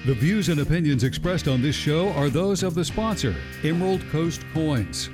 The views and opinions expressed on this show are those of the sponsor, Emerald Coast Coins.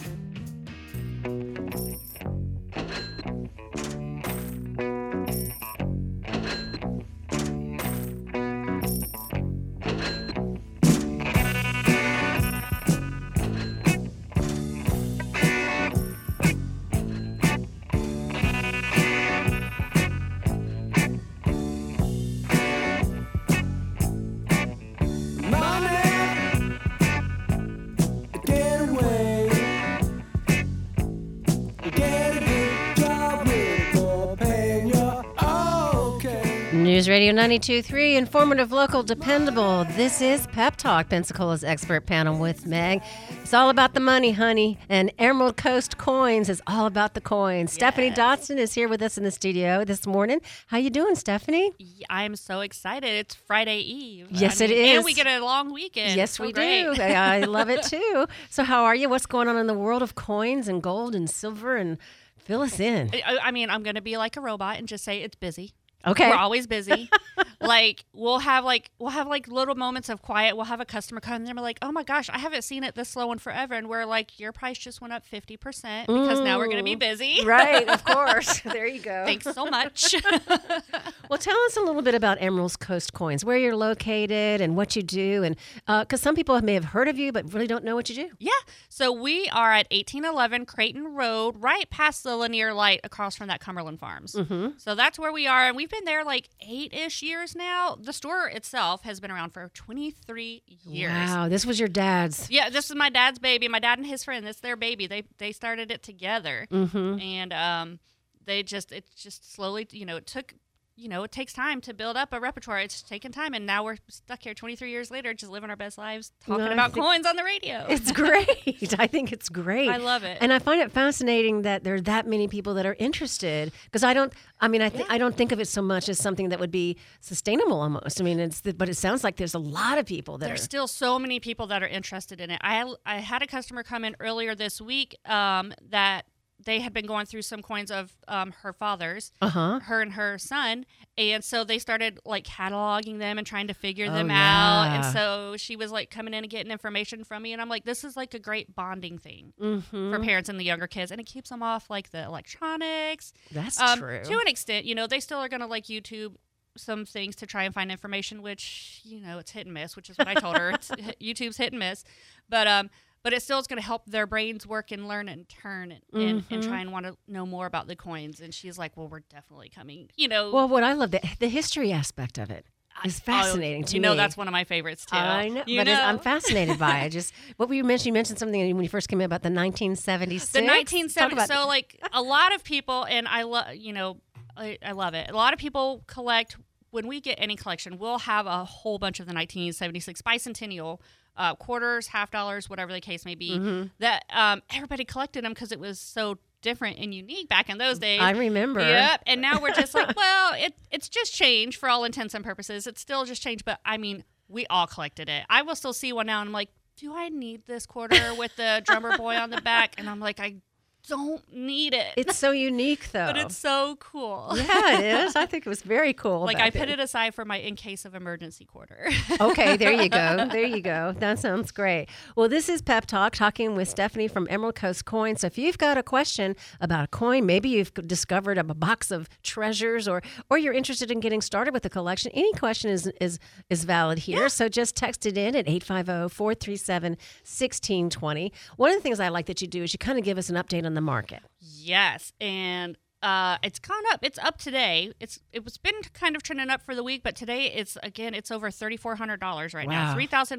News Radio 92.3, informative, local, dependable. This is Pep Talk, Pensacola's expert panel with Meg. It's all about the money, honey, and Emerald Coast Coins is all about the coins. Yes. Stephanie Dotson is here with us in the studio this morning. How you doing, Stephanie? I'm so excited. It's Friday Eve. Yes, it is. And we get a long weekend. Yes, we do. I love it, too. So how are you? What's going on in the world of coins and gold and silver? And fill us in. I mean, I'm going to be like a robot and just say it's busy. Okay. We're always busy. We'll have little moments of quiet. We'll have a customer come and they're like, "Oh my gosh, I haven't seen it this low in forever." And we're like, "Your price just went up 50% because now we're going to be busy." Right, of course. There you go. Thanks so much. Well, tell us a little bit about Emerald Coast Coins, where you're located and what you do, and because some people may have heard of you but really don't know what you do. Yeah. So we are at 1811 Creighton Road, right past the linear light across from that Cumberland Farms. Mm-hmm. So that's where we are, and we've been there like 8-ish years now. The store itself has been around for 23 years. Wow, this was your dad's. Yeah, this is my dad's baby. My dad and his friend, it's their baby. They started it together. Mm-hmm. And it just slowly, it takes time to build up a repertoire. It's taken time, and now we're stuck here 23 years later just living our best lives talking about coins on the radio. It's great. I think it's great. I love it. And I find it fascinating that there are that many people that are interested, because I don't think of it so much as something that would be sustainable almost. I mean, but it sounds like there's a lot of people that There's still so many people that are interested in it. I had a customer come in earlier this week that they had been going through some coins of her father's, her and her son, and so they started like cataloging them and trying to figure them out. And so she was like coming in and getting information from me, and I'm like, this is like a great bonding thing for parents and the younger kids, and it keeps them off like the electronics. That's true. To an extent, they still are going to like YouTube some things to try and find information, which it's hit and miss, which is what I told her. YouTube's hit and miss, but it still is going to help their brains work and learn and turn and try and want to know more about the coins. And she's like, well, we're definitely coming, Well, what I love, the history aspect of it is fascinating to me. That's one of my favorites, too. I know, I'm fascinated by it. What were you mentioning? You mentioned something when you first came in about the 1976. The 1970s. So, like, a lot of people, and I love it. A lot of people collect, when we get any collection, we'll have a whole bunch of the 1976 bicentennial quarters, half dollars, whatever the case may be, that everybody collected them because it was so different and unique back in those days. I remember. Yep. And now we're just like, well, it's just changed for all intents and purposes. It's still just changed. But I mean, we all collected it. I will still see one now and I'm like, do I need this quarter with the drummer boy on the back? And I'm like, I don't need it. It's so unique, though. But it's so cool. Yeah, it is. I think it was very cool. Like, I put it aside for my in case of emergency quarter. Okay, there you go. There you go. That sounds great. Well, this is Pep Talk, talking with Stephanie from Emerald Coast Coins. So if you've got a question about a coin, maybe you've discovered a box of treasures, or you're interested in getting started with a collection, any question is valid here. Yeah. So just text it in at 850-437-1620. One of the things I like that you do is you kind of give us an update on the market. Yes, and it's gone up. It's up today. It was been kind of trending up for the week, but today it's over $3,400 right now.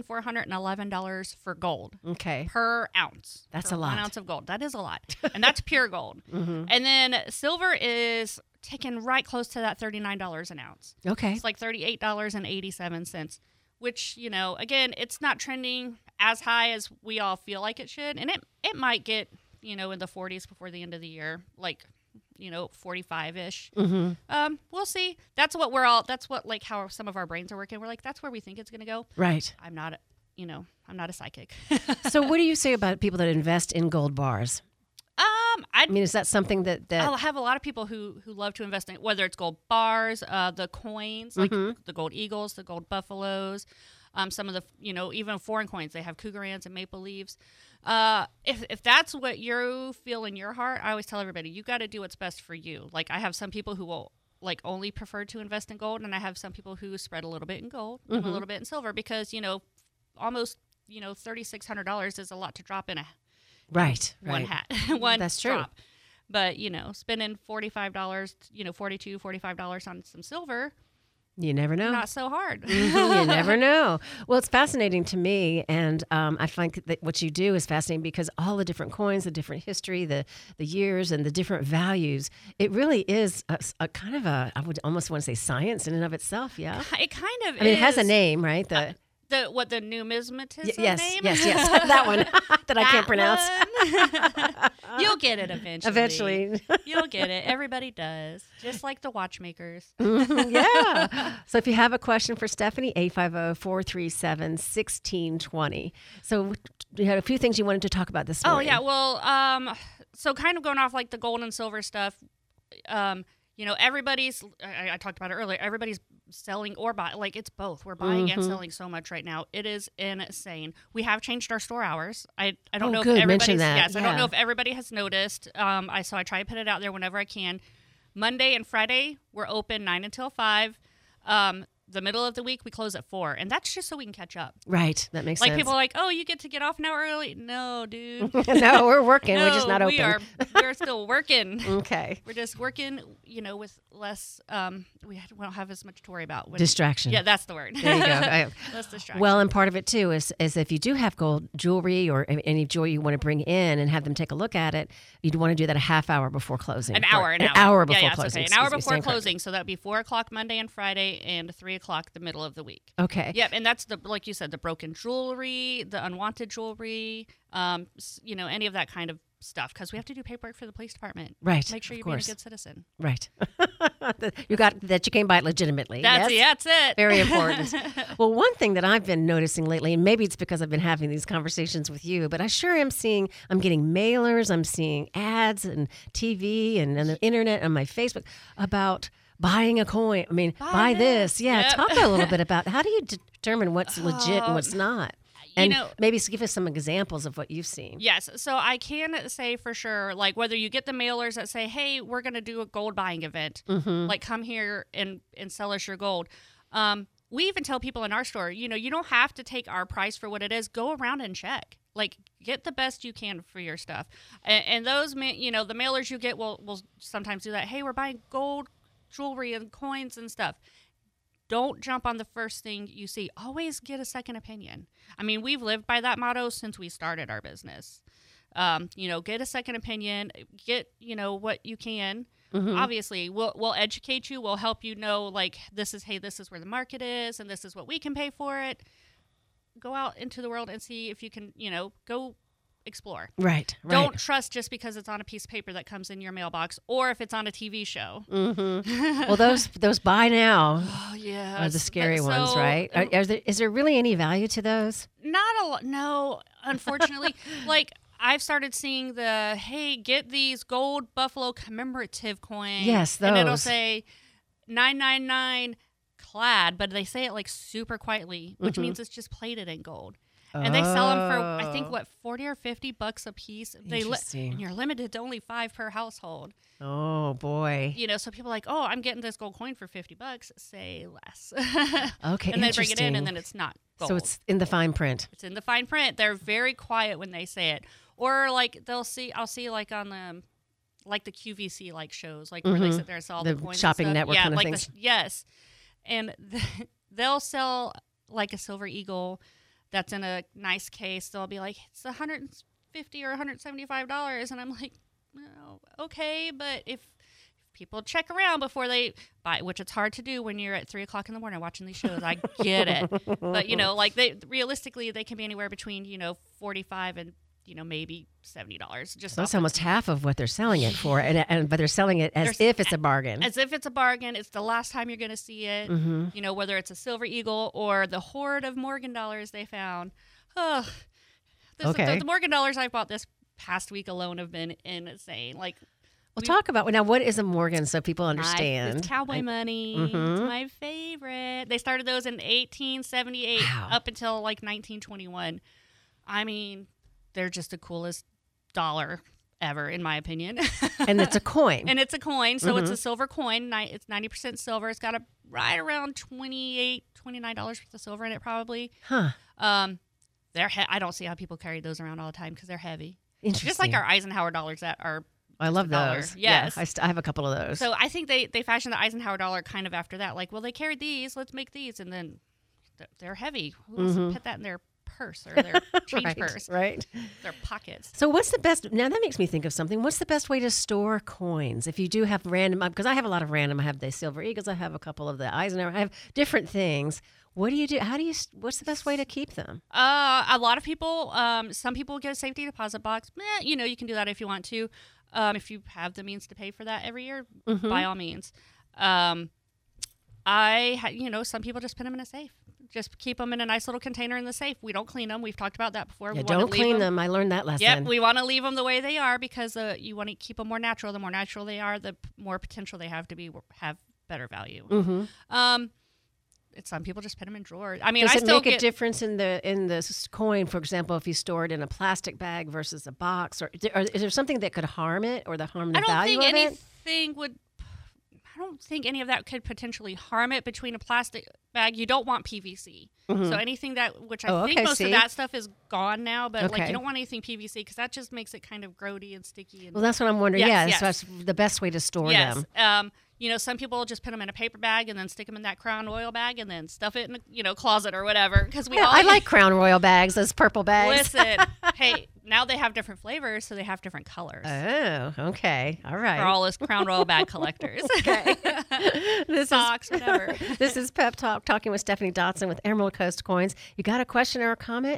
$3,411 for gold. Okay. Per ounce. That's a lot. 1 ounce of gold. That is a lot, and that's pure gold. And then silver is taken right close to that $39 an ounce. Okay. It's like $38.87, which again, it's not trending as high as we all feel like it should, and it might get in the 40s before the end of the year, like 45-ish. We'll see. That's what how some of our brains are working. We're like, that's where we think it's going to go. Right. I'm not a psychic. So what do you say about people that invest in gold bars? I mean, is that something that I'll have a lot of people who love to invest in, whether it's gold bars, the coins, like the gold eagles, the gold buffaloes, some of the, even foreign coins. They have Cougarans and maple leaves. If that's what you feel in your heart, I always tell everybody, you got to do what's best for you. Like, I have some people who will like only prefer to invest in gold, and I have some people who spread a little bit in gold and a little bit in silver, because almost $3,600 is a lot to drop in one hat. One That's true. drop. But spending $45, $45 on some silver, you never know. Not so hard. You never know. Well, it's fascinating to me, and I find that what you do is fascinating because all the different coins, the different history, the years, and the different values, it really is a kind of I would almost want to say science in and of itself, yeah? It kind of is. I mean, it has a name, right? The numismatism yes, name? Yes, that one that I can't pronounce. You'll get it eventually. Eventually. You'll get it. Everybody does. Just like the watchmakers. Yeah. So if you have a question for Stephanie, 850-437-1620. So you had a few things you wanted to talk about this morning. Oh, yeah. Well, so kind of going off like the gold and silver stuff, everybody's, I talked about it earlier, everybody's selling or buying, like it's both. We're buying and selling so much right now. It is insane. We have changed our store hours. I don't know if everybody's, yes, I don't know if everybody has noticed. So I try to put it out there whenever I can. Monday and Friday, we're open 9 until 5. The middle of the week, we close at 4, and that's just so we can catch up. Right, that makes sense. Like people are like, oh, you get to get off now early. No, dude. No, we're working. We're just not open. We're still working. Okay. We're just working, with less, we don't have as much to worry about. Distraction. Yeah, that's the word. There you go. Less distraction. Well, and part of it, too, is if you do have gold jewelry or any jewelry you want to bring in and have them take a look at it, you'd want to do that a half hour before closing. An hour before closing. Okay. An hour before closing. So that'd be 4 o'clock Monday and Friday and 3 o'clock the middle of the week. Okay. Yep, and that's like you said, the broken jewelry, the unwanted jewelry, any of that kind of stuff, because we have to do paperwork for the police department. Right. Make sure you're being a good citizen. Right. You got that you came by it legitimately. That's it. Very important. Well, one thing that I've been noticing lately, and maybe it's because I've been having these conversations with you, but I sure am I'm getting mailers, I'm seeing ads and TV and on the internet and my Facebook about buying a coin. I mean, buy this. Yeah. Yep. Talk a little bit about how do you determine what's legit and what's not? And maybe give us some examples of what you've seen. Yes. So I can say for sure, like whether you get the mailers that say, hey, we're going to do a gold buying event, like come here and sell us your gold. We even tell people in our store, you don't have to take our price for what it is. Go around and check. Like, get the best you can for your stuff. And those, the mailers you get will sometimes do that. Hey, we're buying gold jewelry and coins and stuff. Don't jump on the first thing you see. Always get a second opinion. I mean, we've lived by that motto since we started our business. Get a second opinion. Get, what you can. Obviously, we'll educate you. We'll help you know, like, this is where the market is, and this is what we can pay for it. Go out into the world and see if you can, go explore. Right. Don't trust just because it's on a piece of paper that comes in your mailbox, or if it's on a TV show. Well, those buy now are the scary ones, right? Is there really any value to those? Not a lot. No, unfortunately. Like, I've started seeing get these gold buffalo commemorative coins. Yes, those. And it'll say 999 clad, but they say it like super quietly, which means it's just plated in gold. And they sell them for, I think, $40 or $50 a piece. And you're limited to only 5 per household. Oh, boy. So people are like, oh, I'm getting this gold coin for $50. Say less. Okay, and they bring it in, and then it's not gold. So it's in the fine print. It's in the fine print. They're very quiet when they say it. Or, like, I'll see, like, on the QVC, like, shows, like, where they sit there and sell all the coins shopping and stuff. network kind of things. Yes. And they'll sell, like, a silver eagle that's in a nice case. They'll be like, it's $150 or $175. And I'm like, oh, okay. But if people check around before they buy, which it's hard to do when you're at 3 o'clock in the morning watching these shows. I get it. But, realistically, they can be anywhere between, $45 and, maybe $70. That's almost half of what they're selling it for. But they're selling it as if it's a bargain. As if it's a bargain. It's the last time you're going to see it. Whether it's a silver eagle or the hoard of Morgan dollars they found. Oh, the Morgan dollars I bought this past week alone have been insane. Like, Well, talk about now. What is a Morgan so people understand? It's cowboy money. It's my favorite. They started those in 1878 up until like 1921. I mean, they're just the coolest dollar ever, in my opinion. And it's a coin. And it's a coin, so it's a silver coin. It's 90% silver. It's got right around $29 worth of silver in it, probably. Huh. I don't see how people carry those around all the time because they're heavy. Interesting. Just like our Eisenhower dollars that are. I love those. Yes. Yeah, I have a couple of those. So I think they fashioned the Eisenhower dollar kind of after that. Like, well, they carried these. Let's make these. And then they're heavy. Who wants to put that in their purse or their change purse? Right. Their pockets. So what's the best, now that makes me think of something. What's the best way to store coins? If you do have random, because I have a lot of random. I have the Silver Eagles. I have a couple of the Eisenhower. I have different things. What do you do? What's the best way to keep them? A lot of people, some people get a safety deposit box. You can do that if you want to. If you have the means to pay for that every year, by all means. Some people just put them in a safe. Just keep them in a nice little container in the safe. We don't clean them. We've talked about that before. Yeah, don't clean them. I learned that lesson. Yep, we want to leave them the way they are because you want to keep them more natural. The more natural they are, the more potential they have to have better value. Some people just put them in drawers. I mean, does it make a difference in the coin? For example, if you store it in a plastic bag versus a box, or is there something that could harm it or harm the value of it? I don't think any of that could potentially harm it. Between a plastic bag, you don't want PVC. So anything which I think most of that stuff is gone now, but like you don't want anything PVC because that just makes it kind of grody and sticky. Well, that's what I'm wondering. So that's the best way to store them. Some people just put them in a paper bag and then stick them in that Crown Royal bag and then stuff it in a closet or whatever. Because I like Crown Royal bags, those purple bags. Listen, hey, now they have different flavors, so they have different colors. Oh, okay, all right. For all us Crown Royal bag collectors. Okay, socks, whatever. This is Pep Talk, talking with Stephanie Dotson with Emerald Coast Coins. You got a question or a comment?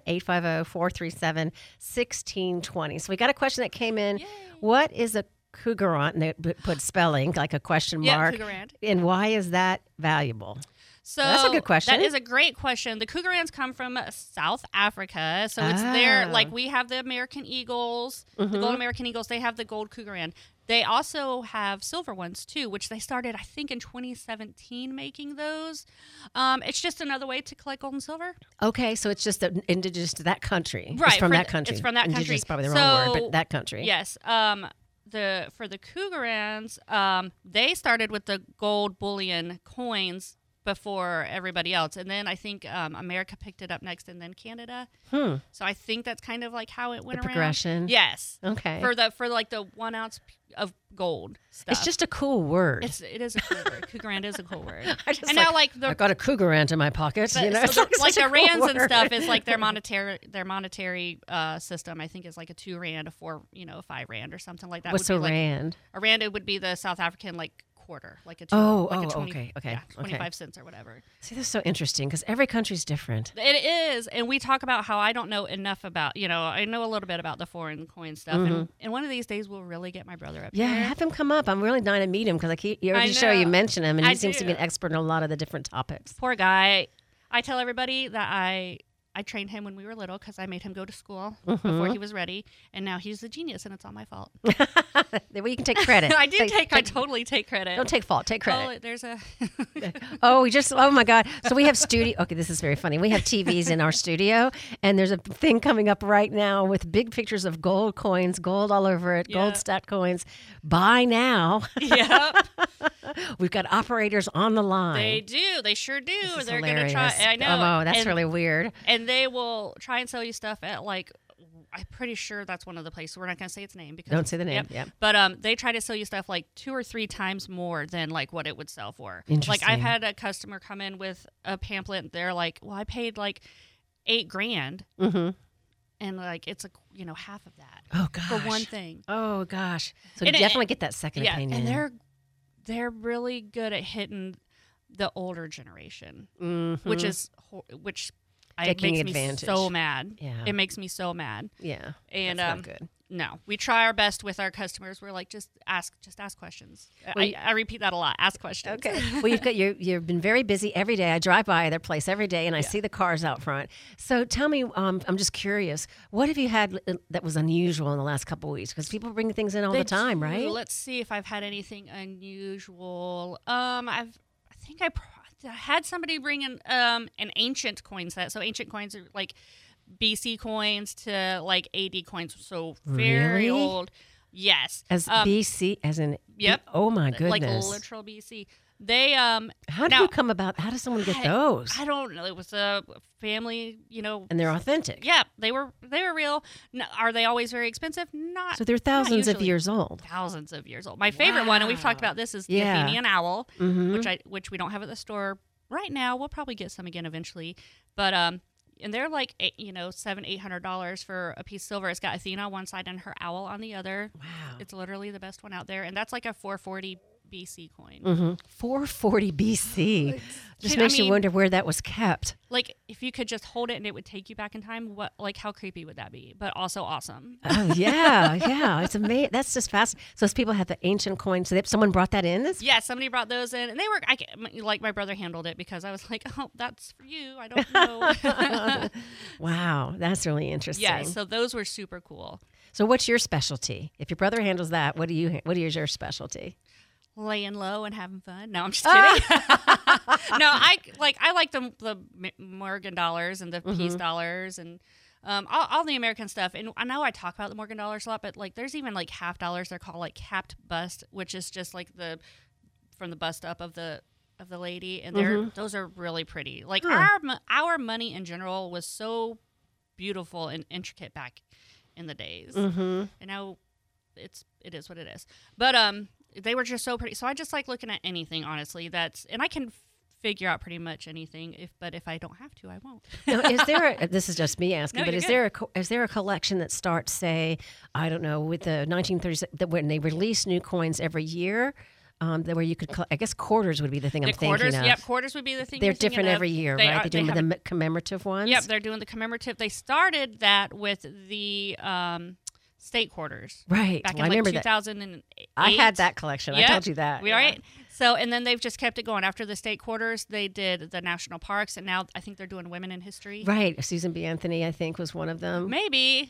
850-437-1620. So we got a question that came in. Yay. What is a cougarant? And they put spelling like a question mark. Cougarant. And why is that valuable? So that's a good question. That is a great question. The cougarants come from South Africa. So it's there, like we have the American Eagles, the gold American Eagles. They have the gold cougarant. They also have silver ones too, which they started, I think, in 2017 making those. It's just another way to collect gold and silver. Okay, so it's just indigenous to that country. Right. It's from that country. It's from that country. Indigenous is probably the wrong word, but that country. Yes. For the cougarants, they started with the gold bullion coins before everybody else, and then I think America picked it up next, and then Canada. So I think that's kind of like how it went around. Progression. Yes. Okay. For like the 1 ounce of gold stuff. It's just a cool word. It is a cool word. Cougarant is a cool word. I've got a cougarant in my pocket. So like the rands and stuff is like their monetary system. I think is like a 2 rand, a 4, a 5 rand or something like that. What's a rand? A rand, it would be the South African quarter, like a 20, okay, 25 cents or whatever. See, that's so interesting because every country's different. It is, and we talk about how I don't know enough about, I know a little bit about the foreign coin stuff, and one of these days we'll really get my brother up here. Yeah, have him come up. I'm really dying to meet him because every show you mention him, and he seems to be an expert in a lot of the different topics. Poor guy. I tell everybody that I trained him when we were little because I made him go to school before he was ready, and now he's a genius, and it's all my fault. Well, you can take credit. I totally take credit. Don't take fault. Take credit. Oh, there's a. Oh my God. So we have studio. Okay, this is very funny. We have TVs in our studio, and there's a thing coming up right now with big pictures of gold coins, gold all over it, gold stacked coins. Buy now. Yep. We've got operators on the line. They do. They sure do. They're going to try. I know. Oh, that's really weird. And they will try and sell you stuff at I'm pretty sure that's one of the places. We're not going to say its name because don't say the name. Yep. But they try to sell you stuff like 2 or 3 times more than like what it would sell for. Interesting. Like I've had a customer come in with a pamphlet. They're like, "Well, I paid like $8,000." And like it's half of that. Oh gosh. For one thing. Oh gosh. So definitely get that second opinion. And they're really good at hitting the older generation, which makes taking advantage. me so mad. Yeah. It makes me so mad. Yeah. And that's not good. No, we try our best with our customers. We're like, just ask questions. I repeat that a lot. Ask questions. Okay. Well, you've been very busy every day. I drive by their place every day, and I see the cars out front. So tell me, I'm just curious, what have you had that was unusual in the last couple of weeks? Because people bring things in all the time, right? Let's see if I've had anything unusual. I think I had somebody bring in an ancient coin set. So ancient coins are like BC coins to like AD coins, so very old. Yes. As BC, as in yep. Oh my goodness. Like literal BC. They How do you come about? How does someone get those? I don't know. It was a family, and they're authentic. Yeah, they were real. No, are they always very expensive? Not. So they're thousands of years old. Thousands of years old. My favorite one, and we've talked about this, is the Athenian owl, which we don't have at the store right now. We'll probably get some again eventually, but and they're like $700-800 for a piece of silver. It's got Athena on one side and her owl on the other. Wow, it's literally the best one out there, and that's like a 440 BC coin. 440 BC. Just makes you wonder where that was kept. Like, if you could just hold it and it would take you back in time, how creepy would that be? But also awesome. Oh, yeah. It's amazing. That's just fascinating. So those people have the ancient coins. So someone brought that in? Yeah, somebody brought those in. And they were, my brother handled it because I was like, oh, that's for you. I don't know. Wow, that's really interesting. Yeah, so those were super cool. So what's your specialty? If your brother handles that, what is your specialty? Laying low and having fun. No, I'm just kidding. No, I like the Morgan dollars and the Peace dollars and all the American stuff. And I know I talk about the Morgan dollars a lot, but like there's even like half dollars. They're called like capped bust, which is just like from the bust up of the lady, and those are really pretty. Like our money in general was so beautiful and intricate back in the days, and now it is what it is. But they were just so pretty. So I just like looking at anything, honestly. And I can figure out pretty much anything. But if I don't have to, I won't. Now, this is just me asking, but is good. there a collection that starts, say, I don't know, with the 1930s, when they release new coins every year, where you could, I guess quarters would be the thing I'm thinking of. Yep, quarters would be the thing. They're different every year, right? They're doing the commemorative ones. Yep, they're doing the commemorative. They started that with the state quarters. Right. Back in 2008. I had that collection. Yep. I told you that. Right. So, and then they've just kept it going. After the state quarters, they did the national parks, and now I think they're doing women in history. Right. Susan B. Anthony, I think, was one of them. Maybe.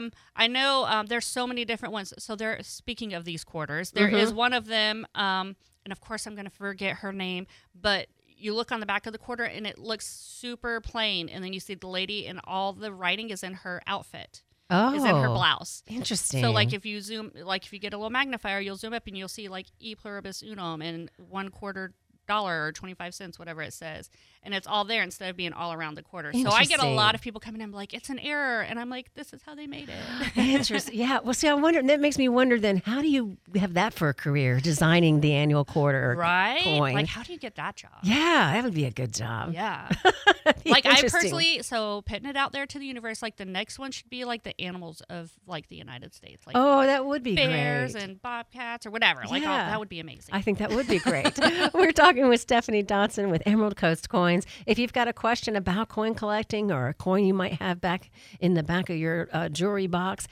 I know there's so many different ones. So speaking of these quarters, there is one of them, and of course I'm going to forget her name, but you look on the back of the quarter and it looks super plain, and then you see the lady and all the writing is in her outfit. Is in her blouse. Interesting. So, like, if you get a little magnifier, you'll zoom up and you'll see, like, E pluribus unum and $0.25 or 25 cents, whatever it says. And it's all there instead of being all around the quarter. So I get a lot of people coming in like, it's an error. And I'm like, this is how they made it. Interesting. Yeah. Well, see, I wonder, that makes me wonder then, how do you have that for a career, designing the annual quarter coin? Like, how do you get that job? Yeah, that would be a good job. Yeah. Like, I personally, putting it out there to the universe, like, the next one should be like the animals of, like, the United States. Like, that would be bears great. And bobcats or whatever. Yeah. Like, that would be amazing. I think that would be great. We're talking with Stephanie Dotson with Emerald Coast Coins. If you've got a question about coin collecting or a coin you might have back in the back of your jewelry box,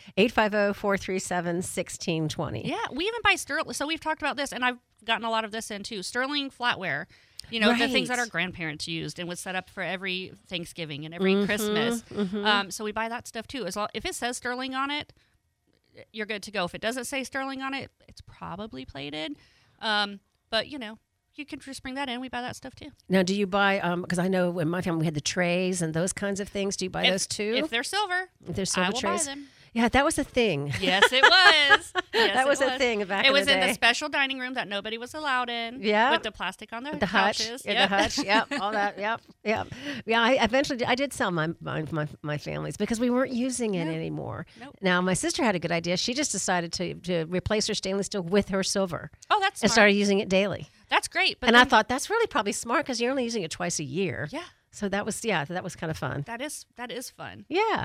850-437-1620. Yeah, we even buy sterling. So we've talked about this, and I've gotten a lot of this in too. Sterling flatware. The things that our grandparents used and was set up for every Thanksgiving and every Christmas. So we buy that stuff too. If it says sterling on it, you're good to go. If it doesn't say sterling on it, it's probably plated. But you can just bring that in. We buy that stuff too. Now, do you buy, because I know in my family we had the trays and those kinds of things. Do you buy those too? If they're silver. If they're silver I will trays? buy them. Yeah, that was a thing. Yes, it was. That was a thing back in the day. It was in the special dining room that nobody was allowed in. Yeah. With the plastic on the hutch. couches. Yeah, the hutch. Yep. All that. Yep. Yeah. I eventually did sell my family's because we weren't using it anymore. Nope. Now, my sister had a good idea. She just decided to replace her stainless steel with her silver. Oh, that's smart. And started using it daily. That's great. But I thought that's really probably smart because you're only using it twice a year. Yeah. So that was kind of fun. That is fun. Yeah.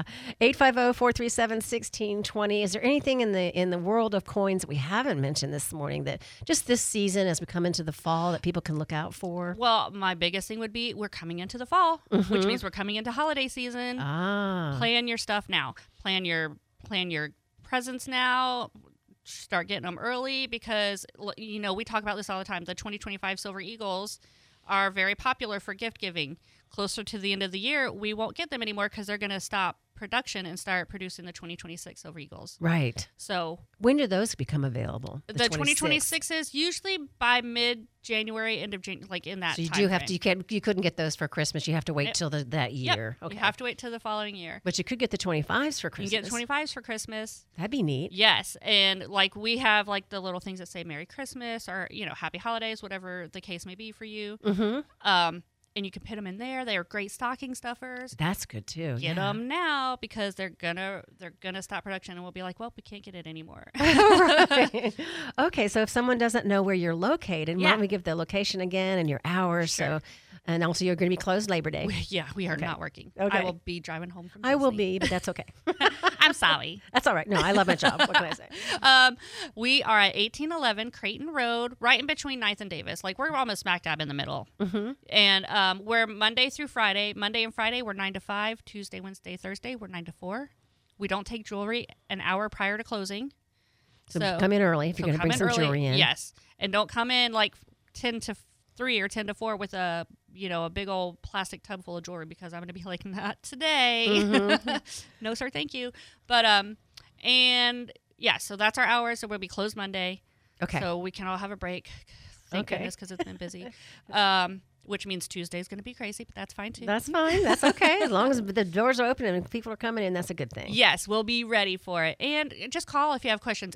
850-437-1620. Is there anything in the world of coins that we haven't mentioned this morning that just this season as we come into the fall that people can look out for? Well, my biggest thing would be we're coming into the fall, which means we're coming into holiday season. Ah. Plan your stuff now. Plan your presents now, start getting them early because, you know, we talk about this all the time. The 2025 Silver Eagles are very popular for gift giving. Closer to the end of the year, we won't get them anymore because they're going to stop production and start producing the 2026 Silver Eagles. Right. So when do those become available? The 2026s usually by mid-January, end of January, like in that. So you time do have frame. you couldn't get those for Christmas. You have to wait till that year. Yep. You have to wait till the following year. But you could get the 25s for Christmas. You can get 25s for Christmas. That'd be neat. Yes, and like we have like the little things that say Merry Christmas or, you know, Happy Holidays, whatever the case may be for you. Mm-hmm. And you can put them in there. They are great stocking stuffers. That's good too. Get them now because they're gonna stop production, and we'll be like, well, we can't get it anymore. Right. Okay, so if someone doesn't know where you're located, why don't we give the location again and your hours? Sure. So, and also you're going to be closed Labor Day. We are not working. Okay. I will be driving home from. I will Disney. be, but that's okay. I'm sorry. That's all right. No, I love my job. What can I say? We are at 1811 Creighton Road, right in between 9th and Davis. Like we're almost smack dab in the middle. Mm-hmm. And we're Monday through Friday. Monday and Friday we're 9 to 5. Tuesday, Wednesday, Thursday we're 9 to 4. We don't take jewelry an hour prior to closing. So come in early if you're going to bring some jewelry in. Yes, and don't come in like 10 to 3 or 10 to 4 with a big old plastic tub full of jewelry because I'm going to be like, not today. Mm-hmm. No, sir, thank you. But and yeah, so that's our hours. So we'll be closed Monday. Okay. So we can all have a break. Thank goodness, because it's been busy. Which means Tuesday's going to be crazy, but that's fine too. That's fine. That's okay. As long as the doors are open and people are coming in, that's a good thing. Yes, we'll be ready for it. And just call if you have questions,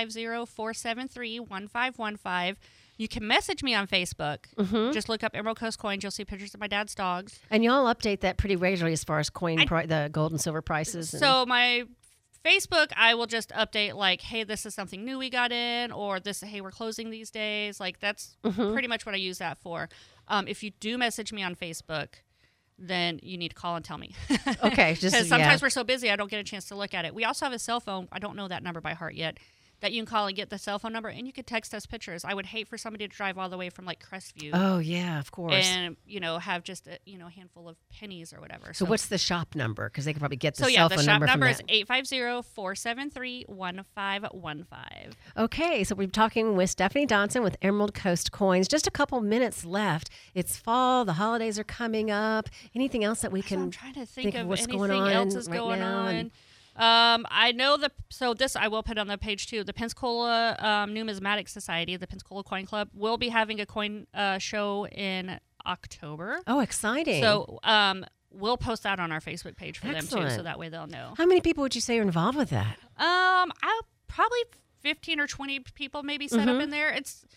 850-473-1515. You can message me on Facebook. Mm-hmm. Just look up Emerald Coast Coins. You'll see pictures of my dad's dogs. And y'all update that pretty regularly as far as the gold and silver prices. So my Facebook, I will just update like, hey, this is something new we got in, or this, hey, we're closing these days. Like that's pretty much what I use that for. If you do message me on Facebook, then you need to call and tell me. Okay. Because sometimes we're so busy, I don't get a chance to look at it. We also have a cell phone. I don't know that number by heart yet. That you can call and get the cell phone number, and you could text us pictures. I would hate for somebody to drive all the way from like Crestview. Oh yeah, of course. And have just a handful of pennies or whatever. So what's the shop number? Because they could probably get the cell phone number. So the shop number is 850-473-1515. Okay, so we're talking with Stephanie Dodson with Emerald Coast Coins. Just a couple minutes left. It's fall. The holidays are coming up. Anything else that we can? I'm trying to think of what's anything going on else is right going now on. I know this I will put on the page too. The Pensacola Numismatic Society, the Pensacola Coin Club, will be having a coin show in October. Oh, exciting! So we'll post that on our Facebook page for them too, so that way they'll know. How many people would you say are involved with that? I'll probably 15 or 20 people maybe set up in there. It's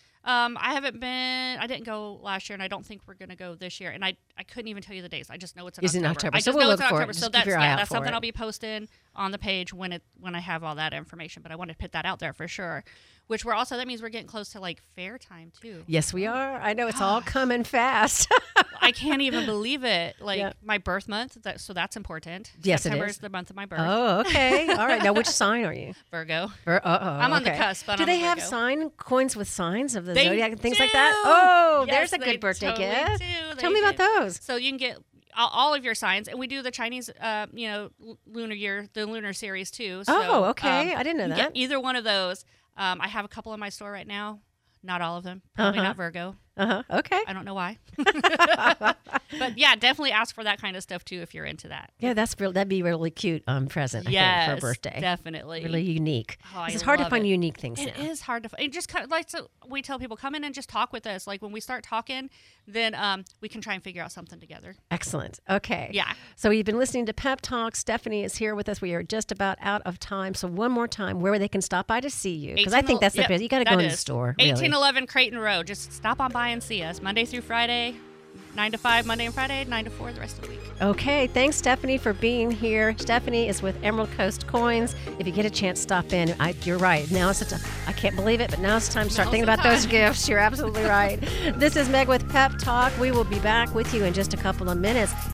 I didn't go last year, and I don't think we're going to go this year. And I couldn't even tell you the dates. I just know it's in October. I just know it's in October. So that's something I'll be posting on the page when I have all that information. But I want to put that out there for sure. That means we're getting close to like fair time too. Yes, we are. I know it's all coming fast. I can't even believe it. Like my birth month, so that's important. Yes, September it is. is the month of my birth. Oh, okay. All right. Now, which sign are you? Virgo. I'm on the cusp. Do they have coins with signs of the they zodiac and things do. like that? Oh, yes, there's a good birthday gift. Tell me about those. So you can get all of your signs, and we do the Chinese, lunar year, the lunar series too. So, oh, okay. I didn't know that. Either one of those. I have a couple in my store right now. Not all of them. Probably not Virgo. Okay. I don't know why. But yeah, definitely ask for that kind of stuff too if you're into that. Yeah, that'd be really cute present, I think, for a birthday. Definitely. Really unique. Oh, it's hard to find unique things It now. is hard to find. It just kind of, we tell people, come in and just talk with us. Like when we start talking, then we can try and figure out something together. Excellent. Okay. Yeah. So you've been listening to Pep Talk. Stephanie is here with us. We are just about out of time. So one more time, where they can stop by to see you. Because I think that's the best. You got to go in the store. 1811 Creighton Road. Just stop on by and see us. Monday through Friday, 9 to 5, Monday and Friday, 9 to 4 the rest of the week. Okay. Thanks, Stephanie, for being here. Stephanie is with Emerald Coast Coins. If you get a chance, stop in. You're right. Now it's I can't believe it, but now it's time to start thinking about those gifts. You're absolutely right. This is Meg with Pep Talk. We will be back with you in just a couple of minutes.